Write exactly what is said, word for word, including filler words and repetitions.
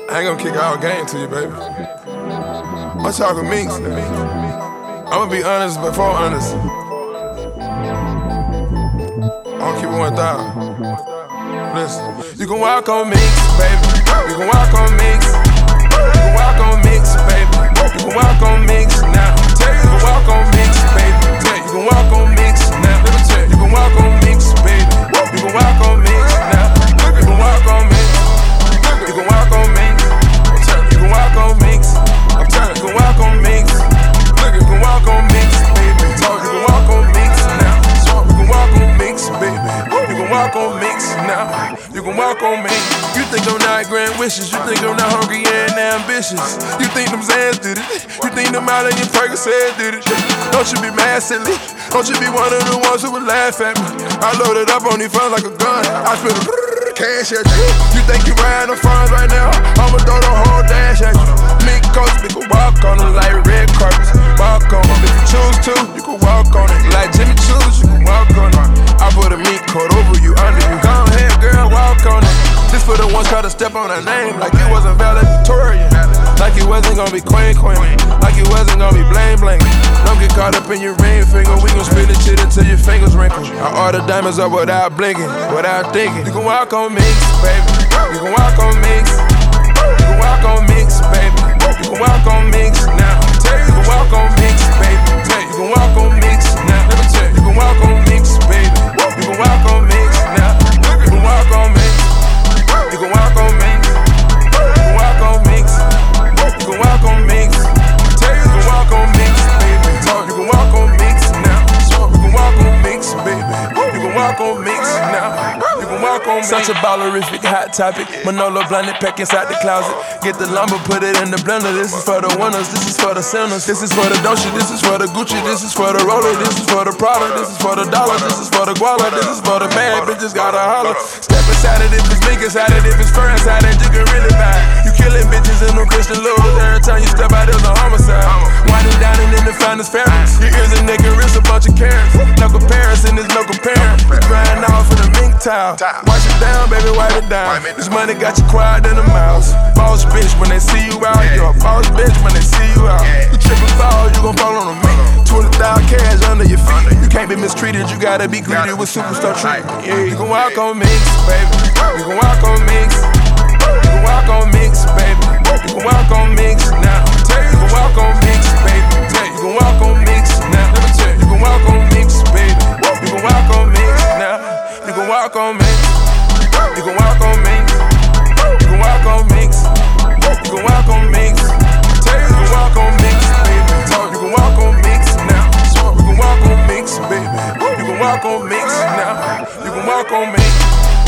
I ain't gonna kick all game to you, baby. I'm talking minks. I'm gonna be honest before honest. I'll keep it one thousand. Listen, you can walk on minks, baby. You can walk on minks. You can walk on minks, baby. You can walk on minks now. Tell you, you can walk on minks, baby. Tell you, you can walk on minks now. Let me tell you, you can walk on minks, baby. You can walk on minks now. You can walk on minks. You can walk on minks. You can walk on minks. I'm telling you, you can walk on minks. You can walk on minks, baby. You can walk on minks now. You can walk on minks, baby. You can walk on minks now. You can walk on me. You think I'm not grand wishes. You think I'm not hungry and ambitious. You think them Zans did it. You think them out of your Percocet did it. Don't you be mad, silly. Don't you be one of the ones who would laugh at me. I loaded up on these funds like a gun. I spit a cash at you. You think you riding the funds right now? I'ma throw the whole dash at you. Mink coats, we can walk on them like red carpets. Walk on them. If you choose to, you can walk on it. Like Jimmy Choo's, you can walk on it. I put a mink coat over you, under you. Go ahead, girl, walk on it. This for the ones caught to step on her name. Like it wasn't valedictorian. Like it wasn't gonna be queen queen. Like it wasn't gonna be blame blame. Don't get caught up in your ring finger. We gon' spit this shit until your fingers wrinkle. I order diamonds up without blinking, without thinking. You can walk on minks, baby. You can walk on minks. You can walk on minks, baby. You can walk on minks now. Tell you, you can walk on minks, baby. Tell you, you can walk on minks now. Let me tell you, you can walk on minks, baby. You can walk on minks now. You can walk on minks. You can walk on minks. You can walk on minks. You can walk on minks. Tell you, you can walk on minks, baby. You can walk on minks now. You can walk on minks, baby. You can walk on minks now. You can walk on minks. Such a ballerific hot topic. Manolo blinded, pack inside the closet. Get the lumber, put it in the blender. This is for the winners. This is for the sinners. This is for the Dolce. This is for the Gucci. This is for the roller. This is for the Prada. This is for the dollar. This is for the guala. This is for the bad bitches gotta holler. Step inside it if it's big inside it. If it's fur inside it, you can really buy it. You killing bitches in them Christian lures. Every time you step out, there's a homicide. Winding down and in the finest fairness. Your ears and neck and wrist a bunch of carrots. No comparison, there's no comparing. We grind off in the mink towel. Wash it down, baby, wipe it down. This money got you quiet in the mouse. Boss bitch when they see you out. You're a boss bitch when they see you out. You trip and fall, you gon' fall on a mink. twenty thousand cash under your feet. You can't be mistreated, you gotta be greeted with superstar treatment. Yeah, you can walk on minks, baby. You can walk on minks. You can walk on minks, baby. You can walk on minks now. Tell you, you can walk on minks, baby. Tell you, you can walk on minks now. Let me tell you, you can walk on minks, baby. You can walk on minks now. You can walk on minks. You can walk on minks. You can walk on minks. You can walk on minks. Tell you, you can walk on minks, baby. You can walk on minks now. You can walk on minks, baby. You can walk on minks now. You can walk on minks.